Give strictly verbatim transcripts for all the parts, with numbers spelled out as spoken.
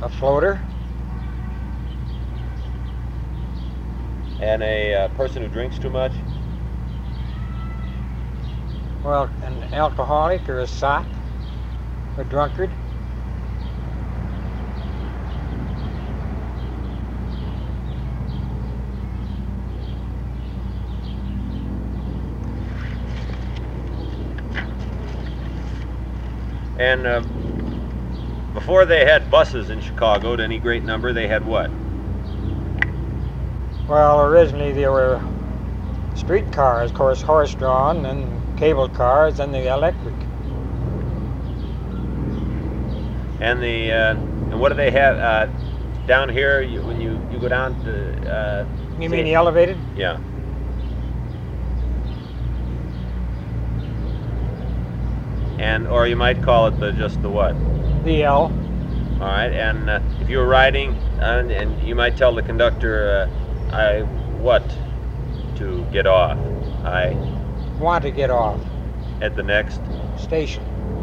A floater. And a uh, person who drinks too much? Well, an alcoholic or a sot, a drunkard. And uh, before they had buses in Chicago to any great number, they had what? Well, originally they were street cars, of course, horse-drawn, and cable cars, and the electric. And the uh, and what do they have uh, down here? You, when you you go down to uh, You mean the elevated? Yeah. And or you might call it the just the what? The L. All right. And uh, if you were riding, uh, and you might tell the conductor, uh, I what to get off. I Want to get off. At the next Station.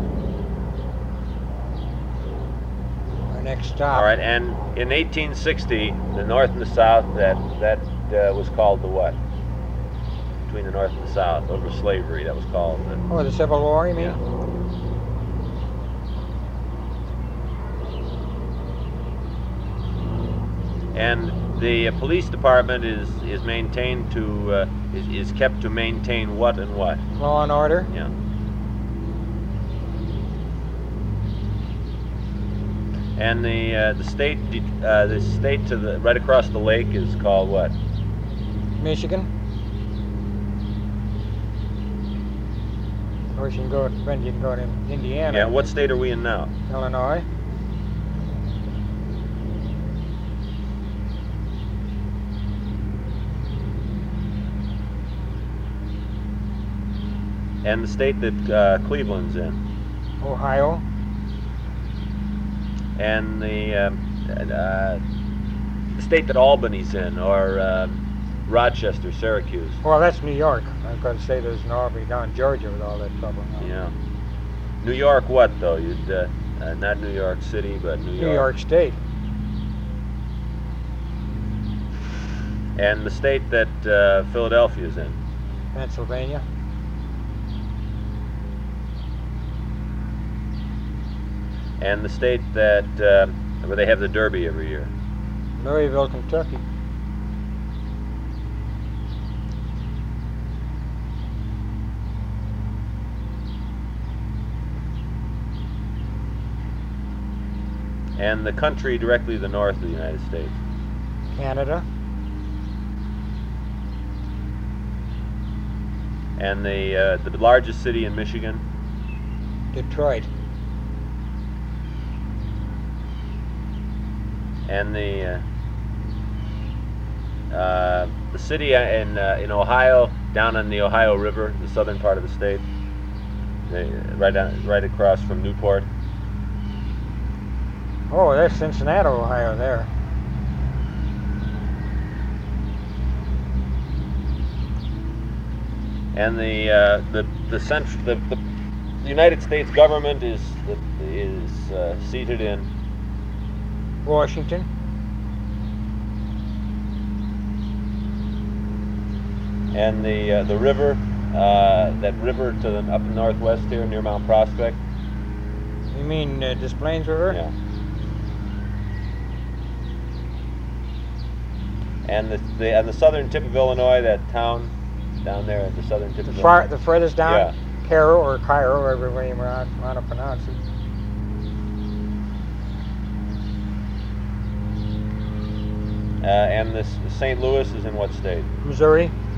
Our next stop. All right. And in eighteen sixty, the North and the South, that that uh, was called the what? Between the North and the South over slavery, that was called the. Oh, the Civil War, you mean? Yeah. And the uh, police department is is maintained to uh, is is kept to maintain what and what? Law and order. Yeah. And the uh, the state uh, the state to the right across the lake is called what? Michigan. Of course, you can go. Then you can go to Indiana. Yeah. What state are we in now? Illinois. And the state that uh, Cleveland's in. Ohio. And the uh, uh, the state that Albany's in, or uh, Rochester, Syracuse. Well, that's New York. I was going to say there's an Albany down in Georgia with all that trouble now. Yeah. New York what, though? You'd, uh, uh, not New York City, but New York. New York State. And the state that uh, Philadelphia's in. Pennsylvania. And the state that uh, where they have the Derby every year. Louisville, Kentucky. And the country directly to the north of the United States. Canada. And the uh, the largest city in Michigan. Detroit. And the uh, uh, the city in uh, in Ohio, down on the Ohio River, the southern part of the state, they, right down, right across from Newport. Oh, that's Cincinnati, Ohio. There. And the uh, the the, central, the the the United States government is is uh, seated in Washington. And the uh, the river, uh, that river to the up in northwest here near Mount Prospect. You mean uh, Des Plaines River? Yeah. And the, the and the southern tip of Illinois, that town down there at the southern tip The of far, Illinois. the furthest down. Yeah. Cairo or Cairo, whatever way you want to pronounce it. Uh, and this Saint Louis is in what state? Missouri.